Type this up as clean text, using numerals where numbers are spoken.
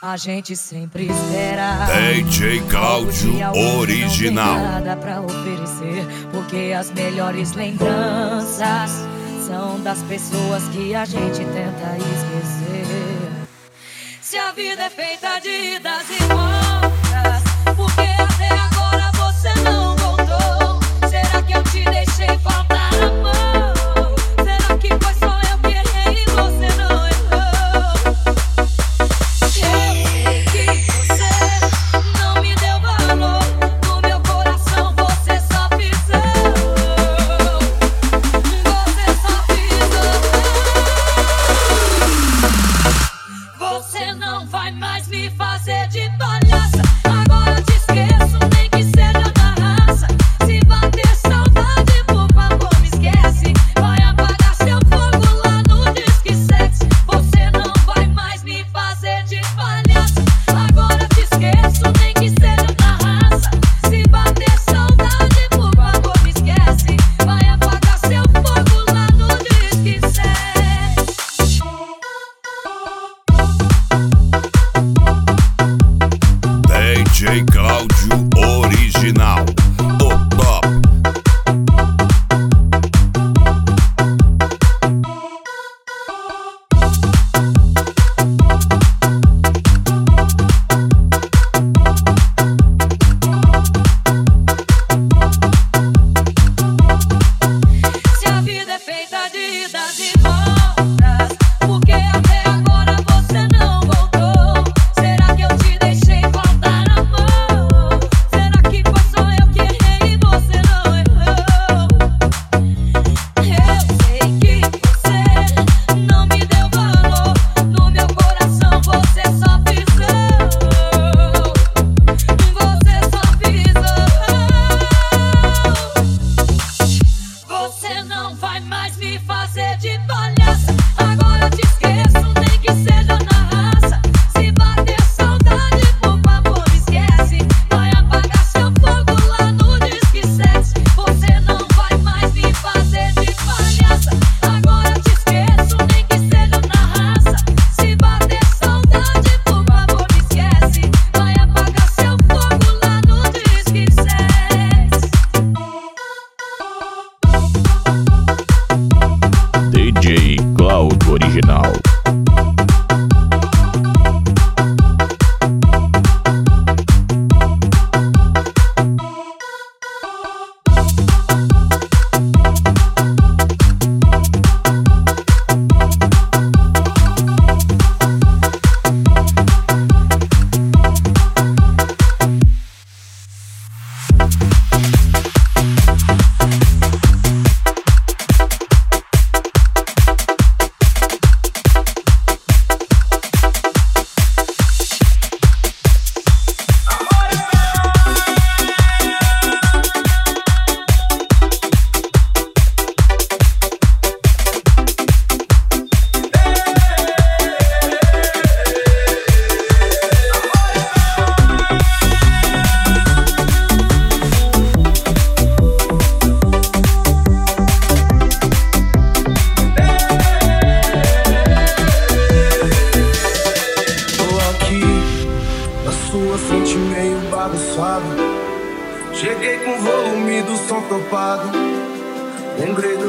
A gente sempre espera. DJ Cláudio Original. Não tem nada pra oferecer, porque as melhores lembranças são das pessoas que a gente tenta esquecer. Se a vida é feita de idas e voltas, porque até agora você não voltou? Será que eu te deixei faltar amor? Será que foi só eu que errei e você não errou? Eu sei que você não me deu valor, no meu coração você só pisou. Você só pisou. Você não vai mais me fazer de palhaça. Agora te esqueço, nem que seja na raça. Se bater saudade, por favor, me esquece. Vai apagar seu fogo lá no Disque Sexy. Você não vai mais me fazer de palhaça. Agora te esqueço, nem que seja na raça. Se bater saudade, por favor, me esquece. Vai apagar seu fogo lá no Disque Sexy. DJ Cláudio Original, o top. Se a vida é feita de idas e voltas, porque até agora você não voltou? Será que eu te deixei faltar amor? Será que foi só eu que errei e você não errou? Eu sei que você não me deu valor, no meu coração você só pisou. Você só pisou. Você não vai mais me fazer de palhaça. Agora te esqueço, nem que seja na raça. Se bater saudade, por favor, me esquece. Vai apagar seu fogo lá no Disque Sexy. Você não vai mais me fazer de palhaça. Agora te esqueço, nem que seja na raça. Se bater saudade, por favor, me esquece. Vai apagar seu fogo lá no Disque Sexy. DJ Cláudio Original. Sua frente meio bagunçado. Cheguei com o volume do som topado. Lembrei do